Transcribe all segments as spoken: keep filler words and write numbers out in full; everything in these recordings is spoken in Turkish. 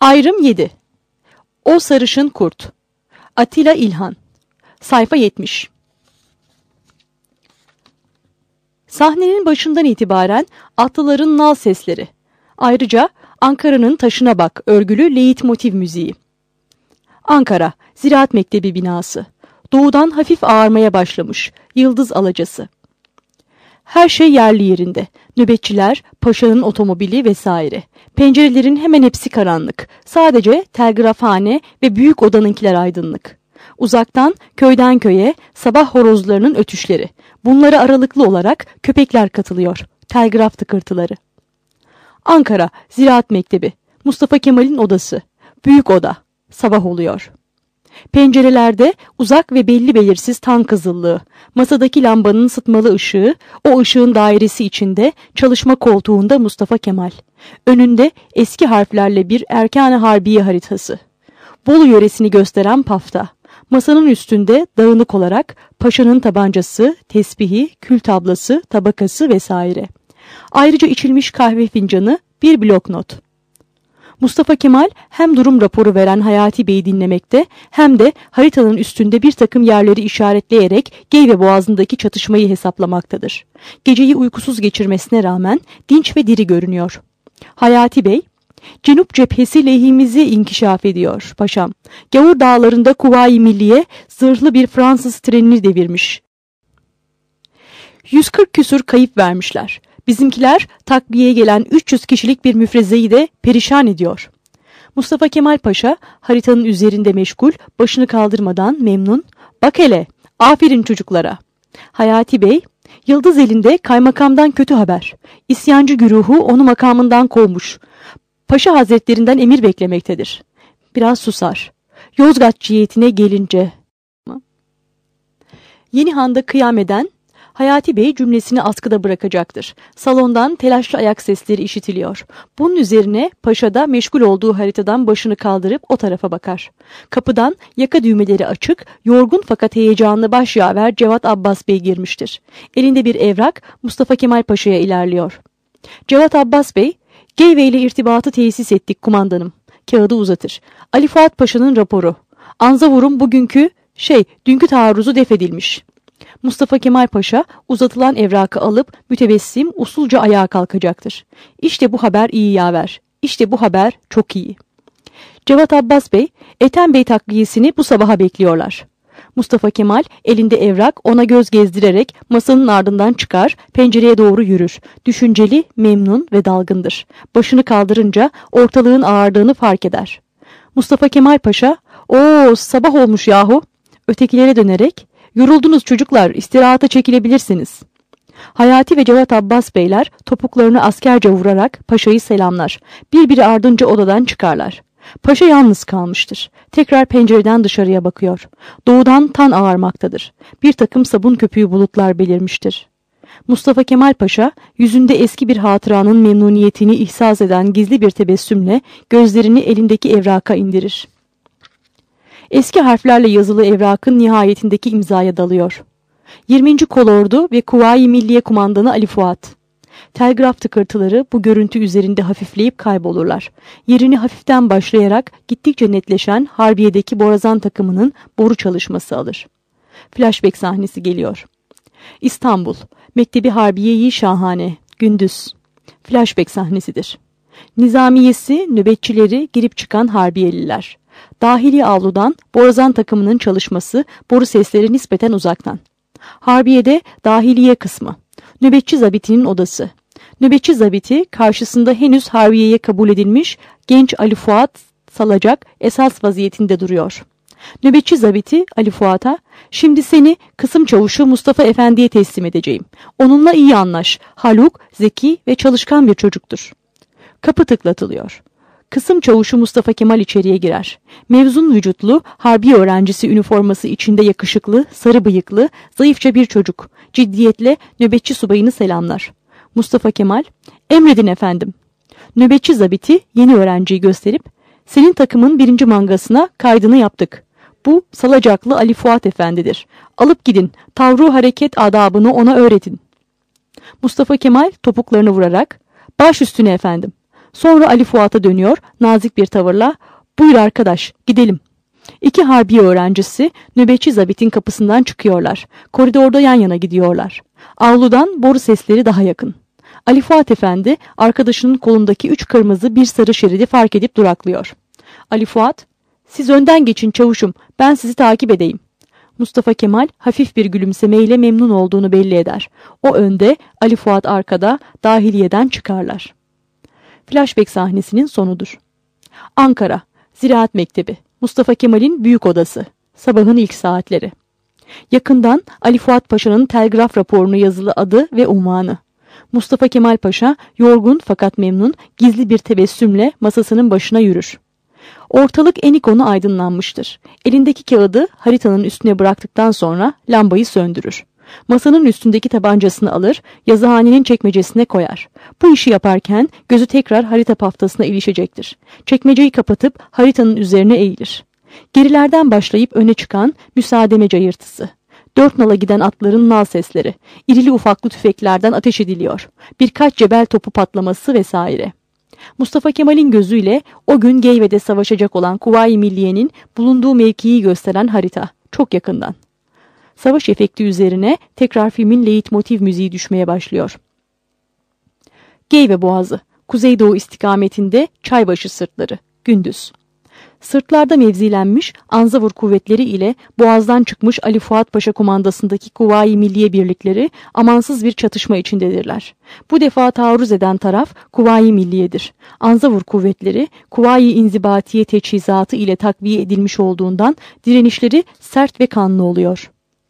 Ayrım yedi. O Sarışın Kurt. Atilla İlhan. Sayfa yetmiş. Sahnenin başından itibaren atlıların nal sesleri. Ayrıca Ankara'nın Taşına Bak örgülü leyitmotiv müziği. Ankara, Ziraat Mektebi binası. Doğudan hafif ağarmaya başlamış. Yıldız alacası. Her şey yerli yerinde. Nöbetçiler, paşanın otomobili vesaire. Pencerelerin hemen hepsi karanlık. Sadece telgrafhane ve büyük odanınkiler aydınlık. Uzaktan köyden köye sabah horozlarının ötüşleri. Bunlara aralıklı olarak köpekler katılıyor. Telgraf tıkırtıları. Ankara, Ziraat Mektebi. Mustafa Kemal'in odası. Büyük oda. Sabah oluyor. Pencerelerde uzak ve belli belirsiz tan kızıllığı, masadaki lambanın sıtmalı ışığı, o ışığın dairesi içinde çalışma koltuğunda Mustafa Kemal. Önünde eski harflerle bir Erkan-ı Harbiye haritası. Bolu yöresini gösteren pafta. Masanın üstünde dağınık olarak paşanın tabancası, tesbihi, kül tablası, tabakası vesaire. Ayrıca içilmiş kahve fincanı, bir bloknot. Mustafa Kemal hem durum raporu veren Hayati Bey'i dinlemekte hem de haritanın üstünde bir takım yerleri işaretleyerek Geyve Boğazı'ndaki çatışmayı hesaplamaktadır. Geceyi uykusuz geçirmesine rağmen dinç ve diri görünüyor. Hayati Bey, Cenup cephesi lehimizi inkişaf ediyor paşam. Gavur dağlarında Kuvayi Milliye zırhlı bir Fransız trenini devirmiş. yüz kırk küsur kayıp vermişler. Bizimkiler takviyeye gelen üç yüz kişilik bir müfrezeyi de perişan ediyor. Mustafa Kemal Paşa haritanın üzerinde meşgul, başını kaldırmadan memnun. Bak hele, aferin çocuklara. Hayati Bey, Yıldız elinde kaymakamdan kötü haber. İsyancı güruhu onu makamından kovmuş. Paşa Hazretlerinden emir beklemektedir. Biraz susar. Yozgat cihetine gelince. Yeni Han'da kıyam eden Hayati Bey cümlesini askıda bırakacaktır. Salondan telaşlı ayak sesleri işitiliyor. Bunun üzerine paşa da meşgul olduğu haritadan başını kaldırıp o tarafa bakar. Kapıdan yaka düğmeleri açık, yorgun fakat heyecanlı başyaver Cevat Abbas Bey girmiştir. Elinde bir evrak Mustafa Kemal Paşa'ya ilerliyor. Cevat Abbas Bey, Geyve ile irtibatı tesis ettik kumandanım. Kağıdı uzatır. Ali Fuat Paşa'nın raporu. Anzavur'un bugünkü, şey, dünkü taarruzu defedilmiş. Mustafa Kemal Paşa uzatılan evrakı alıp mütebessim usulca ayağa kalkacaktır. İşte bu haber iyi yaver. İşte bu haber çok iyi. Cevat Abbas Bey, Ethem Bey takviyesini bu sabaha bekliyorlar. Mustafa Kemal elinde evrak ona göz gezdirerek masanın ardından çıkar, pencereye doğru yürür. Düşünceli, memnun ve dalgındır. Başını kaldırınca ortalığın ağırdığını fark eder. Mustafa Kemal Paşa, "Oo, sabah olmuş yahu." Ötekilere dönerek, "Yoruldunuz çocuklar, istirahata çekilebilirsiniz." Hayati ve Cevat Abbas Beyler topuklarını askerce vurarak paşayı selamlar. Birbiri ardınca odadan çıkarlar. Paşa yalnız kalmıştır. Tekrar pencereden dışarıya bakıyor. Doğudan tan ağarmaktadır. Bir takım sabun köpüğü bulutlar belirmiştir. Mustafa Kemal Paşa yüzünde eski bir hatıranın memnuniyetini ihsas eden gizli bir tebessümle gözlerini elindeki evraka indirir. Eski harflerle yazılı evrakın nihayetindeki imzaya dalıyor. yirminci Kolordu ve Kuvayi Milliye Kumandanı Ali Fuat. Telgraf tıkırtıları bu görüntü üzerinde hafifleyip kaybolurlar. Yerini hafiften başlayarak gittikçe netleşen Harbiye'deki Borazan takımının boru çalışması alır. Flashback sahnesi geliyor. İstanbul, Mektebi Harbiye-i Şahane, gündüz. Flashback sahnesidir. Nizamiyesi, nöbetçileri, girip çıkan Harbiyeliler. Dahili avludan Borazan takımının çalışması, boru sesleri nispeten uzaktan. Harbiye'de dahiliye kısmı. Nöbetçi zabitinin odası. Nöbetçi zabiti karşısında henüz Harbiye'ye kabul edilmiş genç Ali Fuat Salacak esas vaziyetinde duruyor. Nöbetçi zabiti Ali Fuat'a, "Şimdi seni kısım çavuşu Mustafa Efendi'ye teslim edeceğim. Onunla iyi anlaş. Haluk, zeki ve çalışkan bir çocuktur." Kapı tıklatılıyor. Kısım çavuşu Mustafa Kemal içeriye girer. Mevzun vücutlu, harbi öğrencisi üniforması içinde yakışıklı, sarı bıyıklı, zayıfça bir çocuk. Ciddiyetle nöbetçi subayını selamlar. Mustafa Kemal, "Emredin efendim." Nöbetçi zabiti yeni öğrenciyi gösterip, "Senin takımın birinci mangasına kaydını yaptık. Bu Salacaklı Ali Fuat Efendi'dir. Alıp gidin, tavru hareket adabını ona öğretin." Mustafa Kemal topuklarını vurarak, "Baş üstüne efendim." Sonra Ali Fuat'a dönüyor, nazik bir tavırla "Buyur arkadaş, gidelim." İki harbiye öğrencisi nöbetçi zabitin kapısından çıkıyorlar. Koridorda yan yana gidiyorlar. Avludan boru sesleri daha yakın. Ali Fuat Efendi arkadaşının kolundaki üç kırmızı bir sarı şeridi fark edip duraklıyor. Ali Fuat, "Siz önden geçin çavuşum, ben sizi takip edeyim." Mustafa Kemal hafif bir gülümsemeyle memnun olduğunu belli eder. O önde, Ali Fuat arkada, dahiliyeden çıkarlar. Flashback sahnesinin sonudur. Ankara, Ziraat Mektebi, Mustafa Kemal'in büyük odası, sabahın ilk saatleri. Yakından Ali Fuat Paşa'nın telgraf raporunu yazılı adı ve unvanı. Mustafa Kemal Paşa yorgun fakat memnun, gizli bir tebessümle masasının başına yürür. Ortalık en ikonu aydınlanmıştır. Elindeki kağıdı haritanın üstüne bıraktıktan sonra lambayı söndürür. Masanın üstündeki tabancasını alır, yazıhanenin çekmecesine koyar. Bu işi yaparken gözü tekrar harita paftasına ilişecektir. Çekmeceyi kapatıp haritanın üzerine eğilir. Gerilerden başlayıp öne çıkan müsaademe cayırtısı. Dört nala giden atların nal sesleri, irili ufaklı tüfeklerden ateş ediliyor. Birkaç cebel topu patlaması vesaire. Mustafa Kemal'in gözüyle o gün Geyve'de savaşacak olan Kuvayi Milliye'nin bulunduğu mevkiyi gösteren harita, çok yakından. Savaş efekti üzerine tekrar filmin leitmotiv müziği düşmeye başlıyor. Geyve Boğazı, kuzeydoğu istikametinde Çaybaşı sırtları, gündüz. Sırtlarda mevzilenmiş Anzavur kuvvetleri ile Boğaz'dan çıkmış Ali Fuat Paşa komandasındaki Kuvayi Milliye birlikleri amansız bir çatışma içindedirler. Bu defa taarruz eden taraf Kuvayi Milliye'dir. Anzavur kuvvetleri Kuvayi İnzibatiye teçhizatı ile takviye edilmiş olduğundan direnişleri sert ve kanlı oluyor.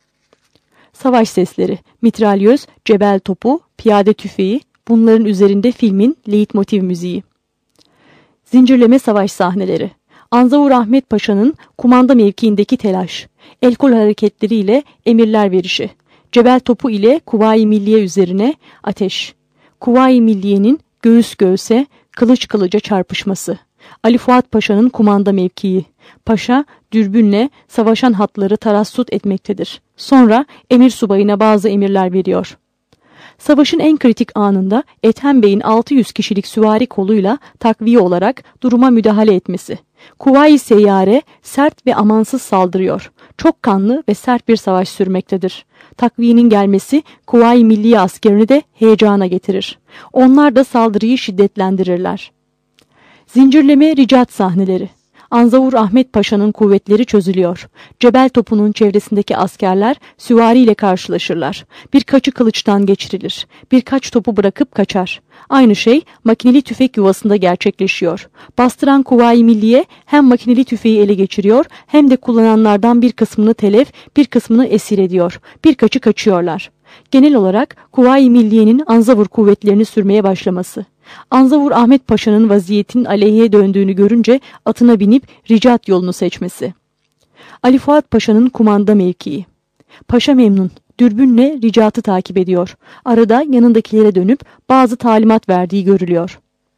Savaş sesleri, mitralyöz, cebel topu, piyade tüfeği, bunların üzerinde filmin leitmotiv müziği. Zincirleme savaş sahneleri. Anzavur Ahmet Paşa'nın kumanda mevkiindeki telaş, el kol hareketleriyle emirler verişi, cebel topu ile Kuvayi Milliye üzerine ateş, Kuvayi Milliye'nin göğüs göğüse, kılıç kılıca çarpışması, Ali Fuat Paşa'nın kumanda mevkii, Paşa dürbünle savaşan hatları tarassut etmektedir. Sonra emir subayına bazı emirler veriyor. Savaşın en kritik anında Ethem Bey'in altı yüz kişilik süvari koluyla takviye olarak duruma müdahale etmesi. Kuvayi Seyyare sert ve amansız saldırıyor. Çok kanlı ve sert bir savaş sürmektedir. Takviyenin gelmesi Kuvayi Milliye askerini de heyecana getirir. Onlar da saldırıyı şiddetlendirirler. Zincirleme ricat sahneleri. Anzavur Ahmet Paşa'nın kuvvetleri çözülüyor. Cebel topunun çevresindeki askerler süvariyle karşılaşırlar. Birkaçı kılıçtan geçirilir. Birkaç topu bırakıp kaçar. Aynı şey makineli tüfek yuvasında gerçekleşiyor. Bastıran Kuvayi Milliye hem makineli tüfeği ele geçiriyor hem de kullananlardan bir kısmını telef, bir kısmını esir ediyor. Birkaçı kaçıyorlar. Genel olarak Kuvayi Milliye'nin Anzavur kuvvetlerini sürmeye başlaması. Anzavur Ahmet Paşa'nın vaziyetin aleyhe döndüğünü görünce atına binip ricat yolunu seçmesi. Ali Fuat Paşa'nın kumanda mevkii. Paşa memnun, dürbünle ricatı takip ediyor. Arada yanındakilere dönüp bazı talimat verdiği görülüyor.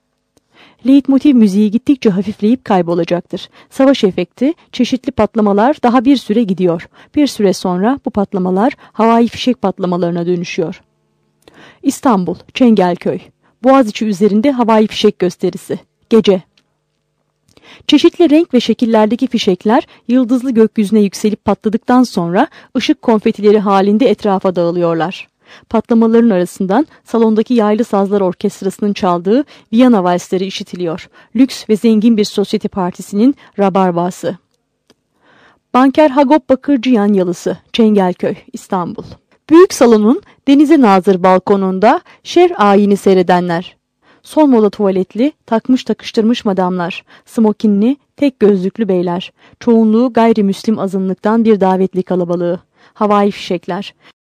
Leitmotiv müziği gittikçe hafifleyip kaybolacaktır. Savaş efekti, çeşitli patlamalar daha bir süre gidiyor. Bir süre sonra bu patlamalar havai fişek patlamalarına dönüşüyor. İstanbul, Çengelköy. Boğaziçi üzerinde havai fişek gösterisi. Gece. Çeşitli renk ve şekillerdeki fişekler yıldızlı gökyüzüne yükselip patladıktan sonra ışık konfetileri halinde etrafa dağılıyorlar. Patlamaların arasından salondaki yaylı sazlar orkestrasının çaldığı Viyana valsleri işitiliyor. Lüks ve zengin bir sosyete partisinin rabarbası. Banker Hagop Bakırcıyan Yalısı, Çengelköy, İstanbul. Büyük salonun denize nazır balkonunda şer ayini seyredenler. Son mola tuvaletli, takmış takıştırmış madamlar, smokinli, tek gözlüklü beyler, çoğunluğu gayrimüslim azınlıktan bir davetli kalabalığı, havai fişekler.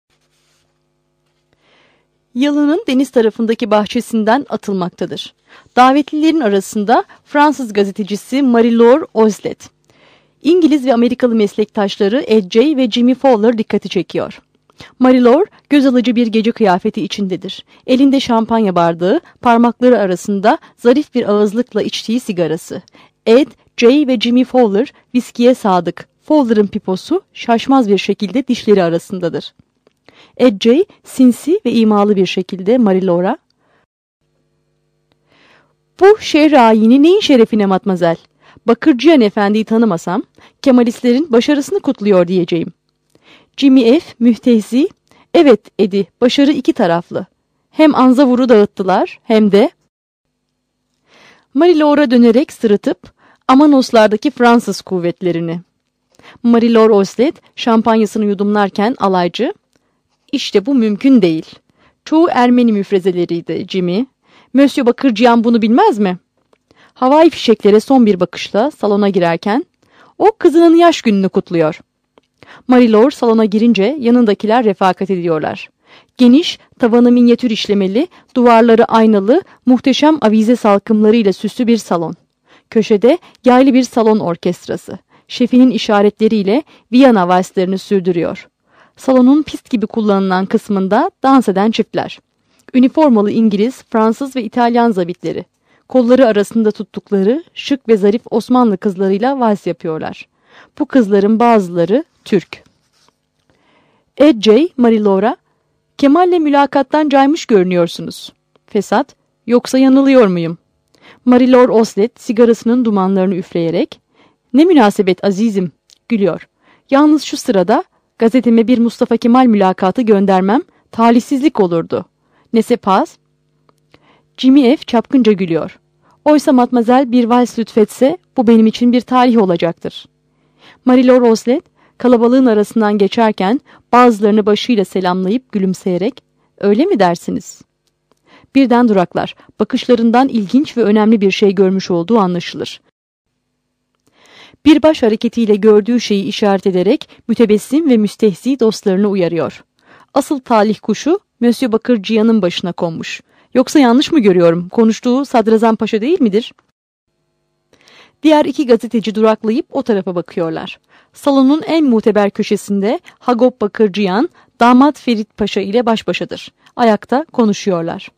Yalının deniz tarafındaki bahçesinden atılmaktadır. Davetlilerin arasında Fransız gazetecisi Marie-Laure Oslet, İngiliz ve Amerikalı meslektaşları Ed Jay ve Jimmy Fowler dikkati çekiyor. Marie-Laure göz alıcı bir gece kıyafeti içindedir. Elinde şampanya bardağı, parmakları arasında zarif bir ağızlıkla içtiği sigarası. Ed, Jay ve Jimmy Fowler viskiye sadık. Fowler'ın piposu şaşmaz bir şekilde dişleri arasındadır. Ed Jay sinsi ve imalı bir şekilde Marie-Laure'a Bu şehir ayini neyin şerefine matmazel? Bakırcıyan Efendi'yi tanımasam Kemalistlerin başarısını kutluyor diyeceğim. Jimmy F. mühtehzi, evet Edi, başarı iki taraflı. Hem Anzavur'u dağıttılar hem de... Marie-Laure'a dönerek sırıtıp Amanoslardaki Fransız kuvvetlerini. Marie-Laure Oslet şampanyasını yudumlarken alaycı, İşte bu mümkün değil. Çoğu Ermeni müfrezeleriydi Jimmy. Monsieur Bakırcıyan bunu bilmez mi? Havai fişeklere son bir bakışla salona girerken, o kızının yaş gününü kutluyor. Marie-Laure salona girince yanındakiler refakat ediyorlar. Geniş, tavanı minyatür işlemeli, duvarları aynalı, muhteşem avize salkımlarıyla süslü bir salon. Köşede yaylı bir salon orkestrası. Şefinin işaretleriyle Viyana valslerini sürdürüyor. Salonun pist gibi kullanılan kısmında dans eden çiftler. Üniformalı İngiliz, Fransız ve İtalyan zabitleri. Kolları arasında tuttukları şık ve zarif Osmanlı kızlarıyla vals yapıyorlar. Bu kızların bazıları Türk. Ed J. Marie-Laure'a, Kemal'le mülakattan caymış görünüyorsunuz. Fesat, yoksa yanılıyor muyum? Marie-Laure Oslet sigarasının dumanlarını üfleyerek, ne münasebet azizim, gülüyor. Yalnız şu sırada gazeteme bir Mustafa Kemal mülakatı göndermem talihsizlik olurdu. Nese paz? Jimmy F. çapkınca gülüyor. Oysa matmazel bir vals lütfetse bu benim için bir tarih olacaktır. Marie-Laure Oslet kalabalığın arasından geçerken bazılarını başıyla selamlayıp gülümseyerek öyle mi dersiniz? Birden duraklar. Bakışlarından ilginç ve önemli bir şey görmüş olduğu anlaşılır. Bir baş hareketiyle gördüğü şeyi işaret ederek mütebessim ve müstehzi dostlarını uyarıyor. Asıl talih kuşu Monsieur Bakırcıyan'ın başına konmuş. Yoksa yanlış mı görüyorum? Konuştuğu Sadrazam Paşa değil midir? Diğer iki gazeteci duraklayıp o tarafa bakıyorlar. Salonun en muteber köşesinde Hagop Bakırcıyan, damat Ferit Paşa ile baş başadır. Ayakta konuşuyorlar.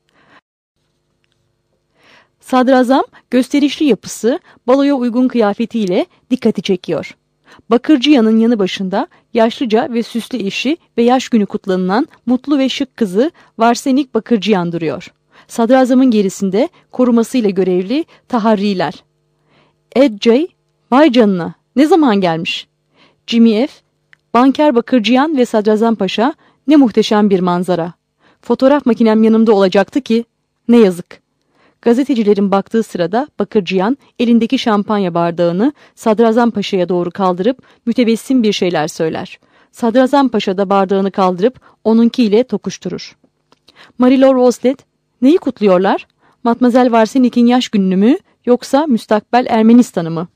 Sadrazam gösterişli yapısı, baloya uygun kıyafetiyle dikkati çekiyor. Bakırcıyan'ın yanı başında yaşlıca ve süslü eşi ve yaş günü kutlanılan mutlu ve şık kızı Varsenik Bakırcıyan duruyor. Sadrazamın gerisinde korumasıyla görevli taharriler. Ed J. Vay canına, ne zaman gelmiş? Jimmy F. Banker Bakırcıyan ve Sadrazam Paşa, ne muhteşem bir manzara. Fotoğraf makinem yanımda olacaktı ki, ne yazık. Gazetecilerin baktığı sırada Bakırcıyan elindeki şampanya bardağını Sadrazam Paşa'ya doğru kaldırıp mütebessim bir şeyler söyler. Sadrazam Paşa da bardağını kaldırıp onunkiyle tokuşturur. Marie-Laure Oslet, neyi kutluyorlar? Matmazel Varsenik'in yaş gününü mü yoksa müstakbel Ermenistan'ı mı?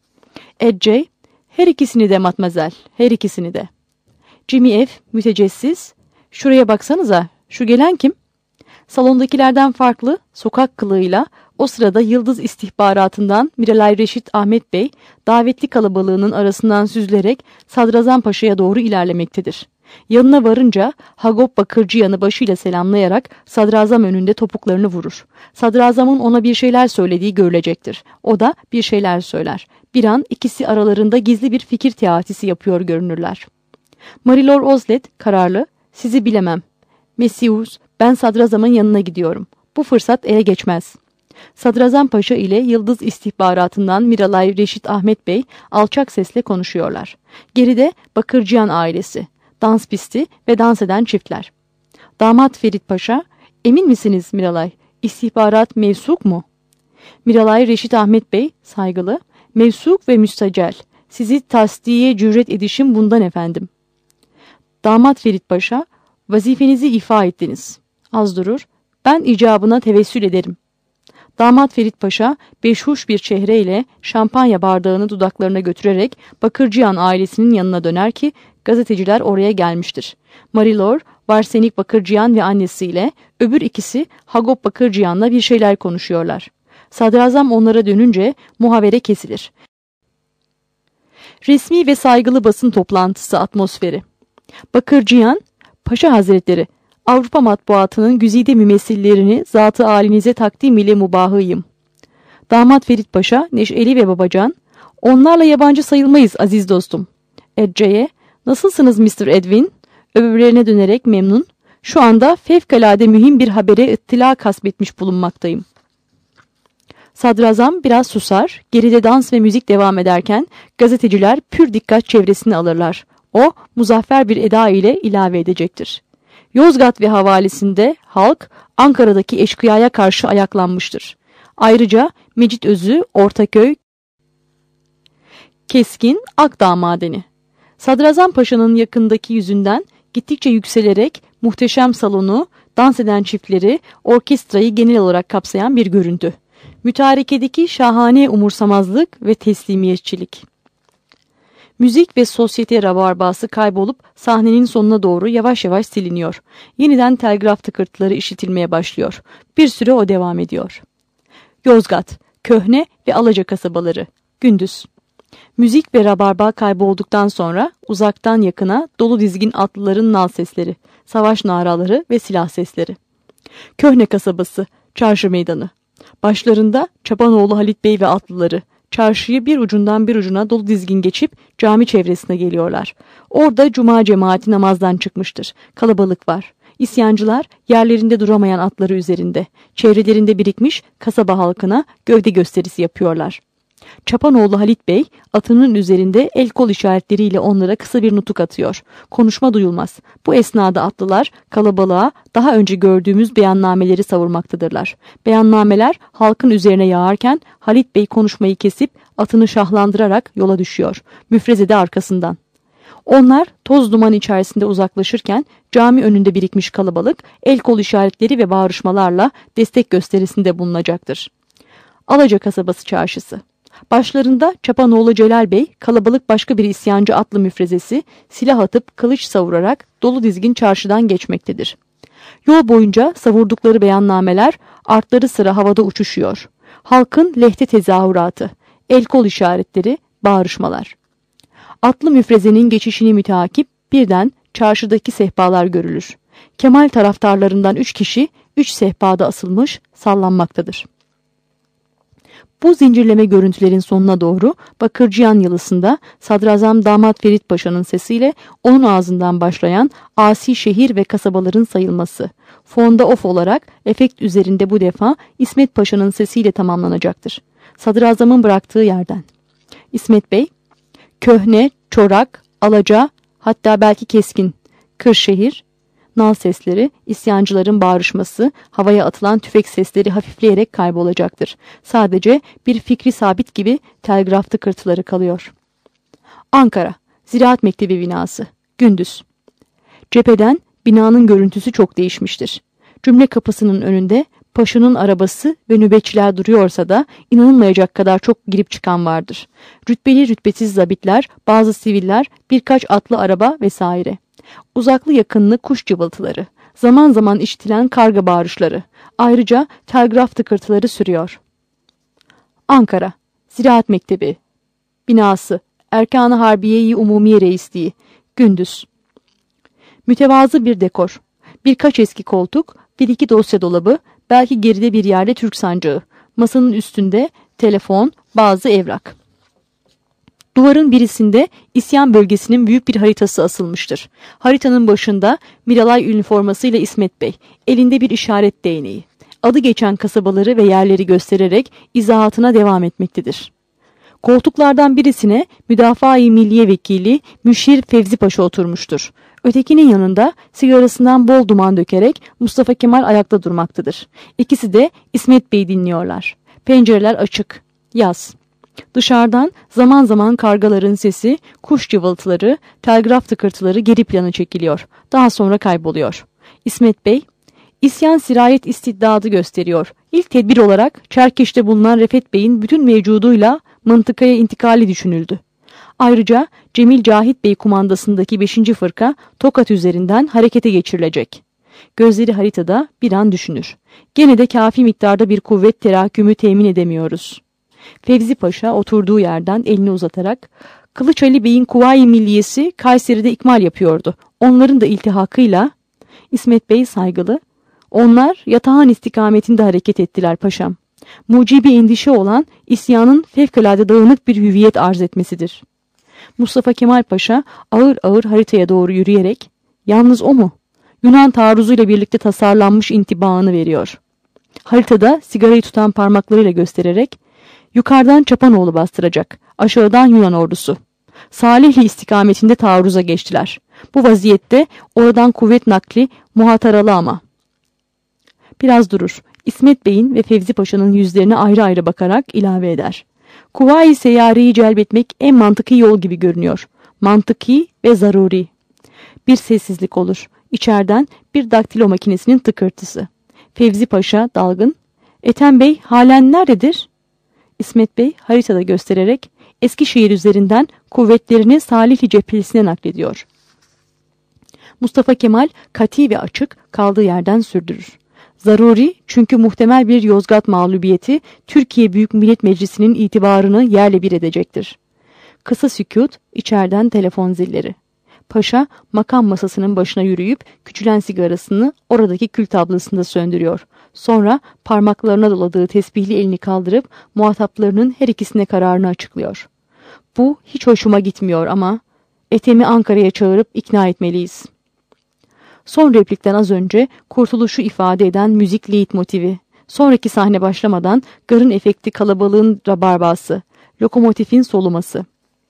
Ed J. Her ikisini de matmazel, her ikisini de. Jimmy F. mütecessiz, şuraya baksanıza, şu gelen kim? Salondakilerden farklı, sokak kılığıyla o sırada Yıldız İstihbaratından Miralay Reşit Ahmet Bey, davetli kalabalığının arasından süzülerek Sadrazam Paşa'ya doğru ilerlemektedir. Yanına varınca Hagop Bakırcıyan'ı başıyla selamlayarak sadrazam önünde topuklarını vurur. Sadrazamın ona bir şeyler söylediği görülecektir. O da bir şeyler söyler. Bir an ikisi aralarında gizli bir fikir teatisi yapıyor görünürler. Marie-Laure Oslet kararlı, sizi bilemem. Messieurs, ben sadrazamın yanına gidiyorum. Bu fırsat ele geçmez. Sadrazam Paşa ile Yıldız İstihbaratından Miralay Reşit Ahmet Bey alçak sesle konuşuyorlar. Geride Bakırcıyan ailesi, dans pisti ve dans eden çiftler. Damat Ferit Paşa, emin misiniz Miralay? İstihbarat mevsuk mu? Miralay Reşit Ahmet Bey, saygılı, mevsuk ve müstacel. Sizi tasdiye cüret edişim bundan efendim. Damat Ferit Paşa, vazifenizi ifa ettiniz. Az durur, ben icabına tevessül ederim. Damat Ferit Paşa beşhuş bir çehreyle şampanya bardağını dudaklarına götürerek Bakırcıyan ailesinin yanına döner ki gazeteciler oraya gelmiştir. Marie-Laure, Varsenik Bakırcıyan ve annesiyle öbür ikisi Hagop Bakırcıyan'la bir şeyler konuşuyorlar. Sadrazam onlara dönünce muhabere kesilir. Resmi ve saygılı basın toplantısı atmosferi. Bakırcıyan, Paşa Hazretleri, Avrupa matbuatının güzide mümessillerini zat-ı alinize takdim ile mubahıyım. Damat Ferit Paşa, neşeli ve babacan, onlarla yabancı sayılmayız aziz dostum. Edce'ye, nasılsınız mister Edwin? Öbürlerine dönerek memnun, şu anda fevkalade mühim bir habere ittila kasbetmiş bulunmaktayım. Sadrazam biraz susar, geride dans ve müzik devam ederken gazeteciler pür dikkat çevresini alırlar. O, muzaffer bir eda ile ilave edecektir. Yozgat ve havalesinde halk Ankara'daki eşkıyaya karşı ayaklanmıştır. Ayrıca Mecitözü, Ortaköy, Keskin, Akdağ madeni. Sadrazam Paşa'nın yakındaki yüzünden gittikçe yükselerek muhteşem salonu, dans eden çiftleri, orkestrayı genel olarak kapsayan bir görüntü. Mütarekedeki şahane umursamazlık ve teslimiyetçilik. Müzik ve sosyete rabarbası kaybolup sahnenin sonuna doğru yavaş yavaş siliniyor. Yeniden telgraf tıkırtıları işitilmeye başlıyor. Bir süre o devam ediyor. Yozgat, Köhne ve Alaca kasabaları. Gündüz. Müzik ve rabarba kaybolduktan sonra uzaktan yakına dolu dizgin atlıların nal sesleri, savaş naraları ve silah sesleri. Köhne kasabası, çarşı meydanı. Başlarında Çapanoğlu Halit Bey ve atlıları. Çarşıyı bir ucundan bir ucuna dolu dizgin geçip cami çevresine geliyorlar. Orada cuma cemaati namazdan çıkmıştır. Kalabalık var. İsyancılar yerlerinde duramayan atları üzerinde. Çevrelerinde birikmiş kasaba halkına gövde gösterisi yapıyorlar. Çapanoğlu Halit Bey atının üzerinde el kol işaretleriyle onlara kısa bir nutuk atıyor. Konuşma duyulmaz. Bu esnada atlılar kalabalığa daha önce gördüğümüz beyannameleri savurmaktadırlar. Beyannameler halkın üzerine yağarken Halit Bey konuşmayı kesip atını şahlandırarak yola düşüyor. Müfreze de arkasından. Onlar toz duman içerisinde uzaklaşırken cami önünde birikmiş kalabalık el kol işaretleri ve bağırışmalarla destek gösterisinde bulunacaktır. Alaca kasabası çarşısı. Başlarında Çapanoğlu Celal Bey, kalabalık başka bir isyancı atlı müfrezesi, silah atıp kılıç savurarak dolu dizgin çarşıdan geçmektedir. Yol boyunca savurdukları beyannameler artları sıra havada uçuşuyor. Halkın lehte tezahüratı, el kol işaretleri, bağırışmalar. Atlı müfrezenin geçişini müteakip birden çarşıdaki sehpalar görülür. Kemal taraftarlarından üç kişi üç sehpada asılmış sallanmaktadır. Bu zincirleme görüntülerin sonuna doğru Bakırcıyan Yalısı'nda Sadrazam Damat Ferit Paşa'nın sesiyle onun ağzından başlayan asi şehir ve kasabaların sayılması. Fonda of olarak efekt üzerinde bu defa İsmet Paşa'nın sesiyle tamamlanacaktır. Sadrazamın bıraktığı yerden. İsmet Bey, Köhne, Çorak, Alaca, hatta belki Keskin, Kırşehir, nal sesleri, isyancıların bağırışması, havaya atılan tüfek sesleri hafifleyerek kaybolacaktır. Sadece bir fikri sabit gibi telgraf tıkırtıları kalıyor. Ankara, Ziraat Mektebi binası. Gündüz. Cepheden binanın görüntüsü çok değişmiştir. Cümle kapısının önünde paşanın arabası ve nöbetçiler duruyorsa da inanılmayacak kadar çok girip çıkan vardır. Rütbeli rütbesiz zabitler, bazı siviller, birkaç atlı araba vesaire. Uzaklı yakınlı kuş cıvıltıları, zaman zaman işitilen karga bağırışları, ayrıca telgraf tıkırtıları sürüyor. Ankara, Ziraat Mektebi binası, Erkan-ı Harbiye-i Umumiye Reisliği, gündüz. Mütevazı bir dekor, birkaç eski koltuk, bir iki dosya dolabı, belki geride bir yerde Türk sancağı, masanın üstünde telefon, bazı evrak. Duvarın birisinde isyan bölgesinin büyük bir haritası asılmıştır. Haritanın başında Miralay üniformasıyla İsmet Bey, elinde bir işaret değneği. Adı geçen kasabaları ve yerleri göstererek izahatına devam etmektedir. Koltuklardan birisine Müdafaa-i Milliye Vekili Müşir Fevzi Paşa oturmuştur. Ötekinin yanında sigarasından bol duman dökerek Mustafa Kemal ayakta durmaktadır. İkisi de İsmet Bey'i dinliyorlar. Pencereler açık. Yaz. Dışarıdan zaman zaman kargaların sesi, kuş cıvıltıları, telgraf tıkırtıları geri plana çekiliyor. Daha sonra kayboluyor. İsmet Bey, isyan sirayet istiddadı gösteriyor. İlk tedbir olarak Çerkeş'te bulunan Refet Bey'in bütün mevcuduyla mıntıkaya intikali düşünüldü. Ayrıca Cemil Cahit Bey kumandasındaki beşinci fırka Tokat üzerinden harekete geçirilecek. Gözleri haritada bir an düşünür. Gene de kafi miktarda bir kuvvet terakkümü temin edemiyoruz. Fevzi Paşa oturduğu yerden elini uzatarak, Kılıç Ali Bey'in Kuvayi Milliyesi Kayseri'de ikmal yapıyordu. Onların da iltihakıyla, İsmet Bey saygılı, onlar yatağın istikametinde hareket ettiler paşam. Mucibi endişe olan isyanın fevkalade dağınık bir hüviyet arz etmesidir. Mustafa Kemal Paşa ağır ağır haritaya doğru yürüyerek, yalnız o mu? Yunan taarruzuyla birlikte tasarlanmış intibaını veriyor. Haritada sigarayı tutan parmaklarıyla göstererek, yukarıdan Çapanoğlu bastıracak, aşağıdan Yunan ordusu. Salihli istikametinde taarruza geçtiler. Bu vaziyette oradan kuvvet nakli muhataralı ama. Biraz durur. İsmet Bey'in ve Fevzi Paşa'nın yüzlerine ayrı ayrı bakarak ilave eder. Kuvayi Seyyari'yi celbetmek en mantıki yol gibi görünüyor. Mantıki ve zaruri. Bir sessizlik olur. İçeriden bir daktilo makinesinin tıkırtısı. Fevzi Paşa dalgın. Ethem Bey halen nerededir? İsmet Bey haritada göstererek Eskişehir üzerinden kuvvetlerini Salihli cephesine naklediyor. Mustafa Kemal kati ve açık kaldığı yerden sürdürür. Zaruri çünkü muhtemel bir Yozgat mağlubiyeti Türkiye Büyük Millet Meclisi'nin itibarını yerle bir edecektir. Kısa sükût, içeriden telefon zilleri. Paşa makam masasının başına yürüyüp küçülen sigarasını oradaki kül tablasında söndürüyor. Sonra parmaklarına doladığı tesbihli elini kaldırıp muhataplarının her ikisine kararını açıklıyor. Bu hiç hoşuma gitmiyor ama Ethem'i Ankara'ya çağırıp ikna etmeliyiz. Son replikten az önce kurtuluşu ifade eden müzik leitmotivi. Sonraki sahne başlamadan garın efekti kalabalığın rabarbası, lokomotifin soluması.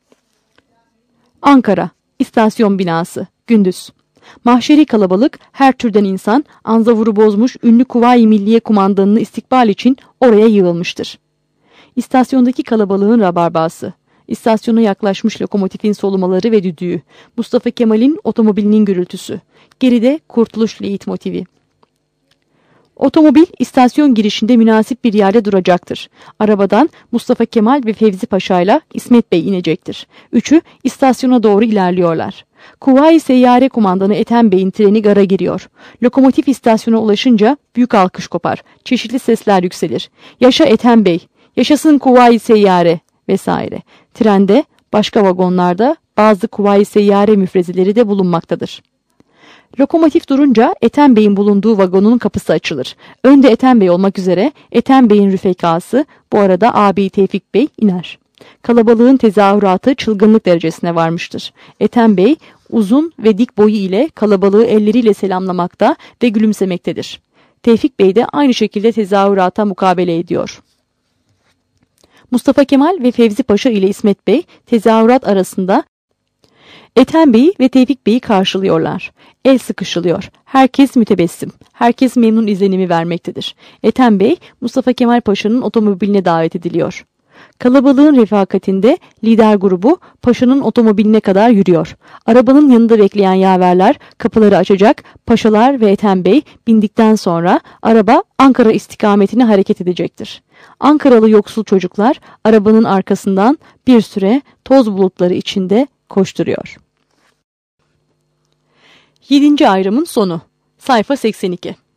Ankara, istasyon binası, gündüz. Mahşeri kalabalık, her türden insan, anzavuru bozmuş ünlü Kuvayi Milliye kumandanını istikbal için oraya yığılmıştır. İstasyondaki kalabalığın rabarbası. İstasyona yaklaşmış lokomotifin solumaları ve düdüğü. Mustafa Kemal'in otomobilinin gürültüsü. Geride kurtuluş leitmotivi. Otomobil istasyon girişinde münasip bir yerde duracaktır. Arabadan Mustafa Kemal ve Fevzi Paşa ile İsmet Bey inecektir. Üçü istasyona doğru ilerliyorlar. Kuvayi Seyyare kumandanı Ethem Bey'in treni gara giriyor. Lokomotif istasyona ulaşınca büyük alkış kopar. Çeşitli sesler yükselir. Yaşa Ethem Bey, yaşasın Kuvayi Seyyare vesaire. Trende, başka vagonlarda bazı Kuvayi Seyyare müfrezeleri de bulunmaktadır. Lokomotif durunca Ethem Bey'in bulunduğu vagonun kapısı açılır. Önde Ethem Bey olmak üzere Ethem Bey'in rüfekası, bu arada ağabeyi Tevfik Bey iner. Kalabalığın tezahüratı çılgınlık derecesine varmıştır. Ethem Bey uzun ve dik boyu ile kalabalığı elleriyle selamlamakta ve gülümsemektedir. Tevfik Bey de aynı şekilde tezahürata mukabele ediyor. Mustafa Kemal ve Fevzi Paşa ile İsmet Bey tezahürat arasında Ethem Bey'i ve Tevfik Bey'i karşılıyorlar. El sıkışılıyor. Herkes mütebessim. Herkes memnun izlenimi vermektedir. Ethem Bey, Mustafa Kemal Paşa'nın otomobiline davet ediliyor. Kalabalığın refakatinde lider grubu Paşa'nın otomobiline kadar yürüyor. Arabanın yanında bekleyen yaverler kapıları açacak, Paşalar ve Ethem Bey bindikten sonra araba Ankara istikametine hareket edecektir. Ankaralı yoksul çocuklar arabanın arkasından bir süre toz bulutları içinde koşturuyor. Yedinci ayrımın sonu. Sayfa seksen iki.